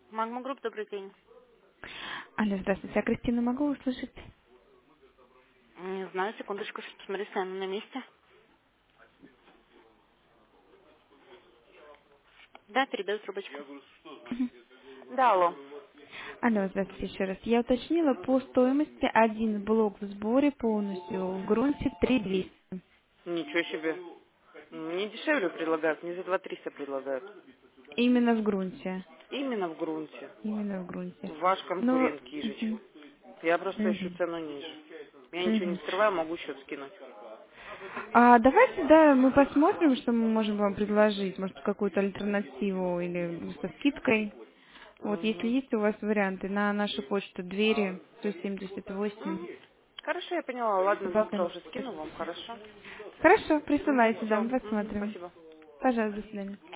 Магма Групп, добрый день. Алло, здравствуйте. А Кристину могу услышать? Не знаю, секундочку, сейчас посмотри, если она на месте. Да, передаю трубочку. Мгм. Да, алло. Алло, здравствуйте еще раз. Я уточнила по стоимости один блок в сборе полностью в грунте 3200. Ничего себе. Мне дешевле предлагают, мне за 2300 предлагают. Именно в грунте. Именно в грунте. Именно в грунте. Ваш Ну, конкурент Кижич. мгм, Я просто ищу мгм, цену ниже. Я ничего не мгм. скрываю, могу счет скинуть. А давайте, да, мы посмотрим, что мы можем вам предложить. Может, какую-то альтернативу или со скидкой. Вот, если Угу. есть у вас варианты, на нашу почту двери 178. Хорошо, я поняла. Ладно, завтра Мгм. уже скину вам, хорошо? Хорошо, присылайте, да, Все. мы посмотрим. Спасибо. Пожалуйста, до свидания.